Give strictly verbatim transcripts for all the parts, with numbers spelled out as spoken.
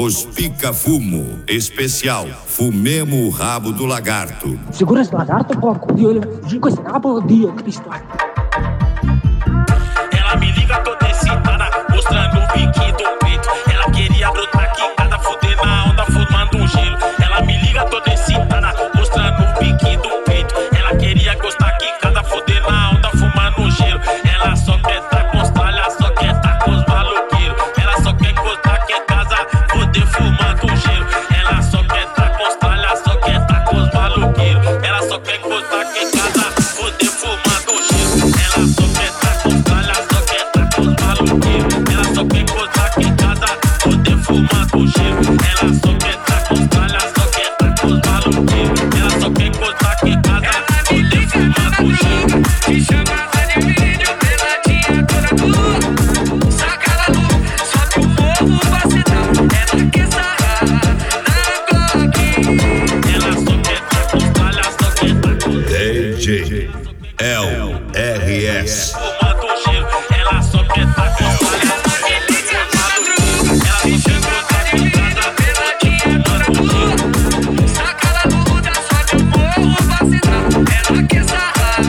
Os pica-fumo, especial, fumemos o rabo do lagarto. Segura esse lagarto, porco, e ele fugir com esse rabo de Cristo. Ela me liga toda excitada, mostrando o biquinho do peito. Ela queria brotar quicada, fuder na onda, formando um gelo. Ela me liga toda excitada, mostrando o biquinho do peito. Ela queria gostar quicada, fuder na onda, fumando um gelo. Ela só quer tá com os tralhas, só quer tá com os maloqueiros. Ela só quer gostar que em casa, fuder fumando um gelo. Ela só quer tá com os tralhas, só quer tá com os maloqueiros. Ela só quer gostar que em casa, fuder fumando um gelo. Ela só quer tá com os tralhas, só quer tá com os maloqueiros. Ela só quer gostar que em casa, fuder fumando um gelo. Ela só quer tá com os tralhas, só quer tá com os maloqueiros. Ela só quer gostar que em casa, fuder fumando um gelo. Te chamava de vídeo pela tia toda tua. Saca ela nu, só que o povo vacilão. Ela quer sarrar na Glock. Ela só quer tá com os tralhas, só quer tá com os D J L R S. fumando um gelo. Ela só quer tá com os tralhas, só quer tá com os maloqueiros. Ela só quer gostar que em casa, fuder fumando um gelo. Saca ela nu, dá só que o povo vacilão. Ela quer sarrar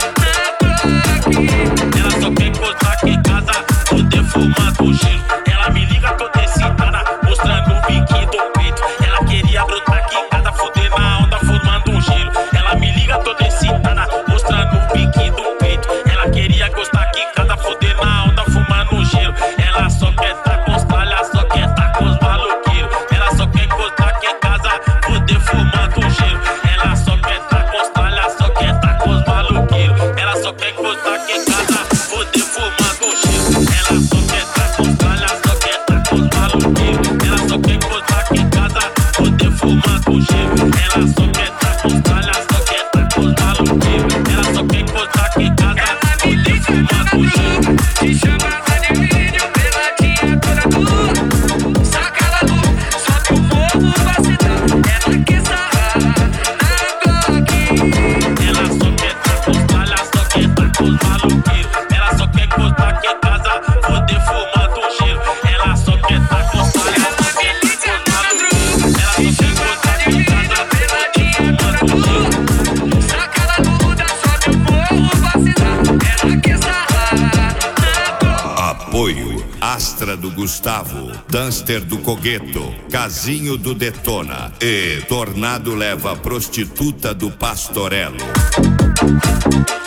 na Glock. Ela só quer gostar que em casa, fuder fumando um gelo. Ela me liga toda excitada, mostrando o biquinho do peito. Ela queria brotar quicada, fuder na onda, formando um gelo. Ela me liga toda excitada, mostrando o biquinho do peito. Ela queria gostar quicada, fuder na onda, fumando um gelo. Ela só quer tá com os tralhas, só quer tá com os maloqueiros. Ela só quer gostar que em casa, fuder fumando um gelo. Ela só quer tá com os tralhas, só quer tá com os maloqueiros. Ela só quer gostar que em casa, fuder fumando um gelo. Ela só quer tá com os tralhas, só quer tá com os maloqueiros. Ela só quer gostar que em casa, fuder fumando um gelo. Ela só quer tá com os tralhas, só quer tá com os maloqueiros. Ela só quer gostar que em casa, fuder fumando um gelo. Te chamava de vídeo pela tia toda tua. Saca ela nu, só que o povo vacilão. Ela quer sarrar na Glock. Ela só quer tá com os tralhas, só quer tá com os maloqueiros. Ela só quer gostar que em casa, fuder fumando um gelo. Ela só quer tá com os tralhas, só quer tá com os maloqueiros. Ela só quer gostar que em casa, fuder fumando um gelo. Saca ela nu, dá só que o povo vacilão. Ela quer sarrar na Glock. Apoio Astra do Gustavo, Duster do Cogueto, Casinho do Detona e Tornado leva prostituta do Pastorello.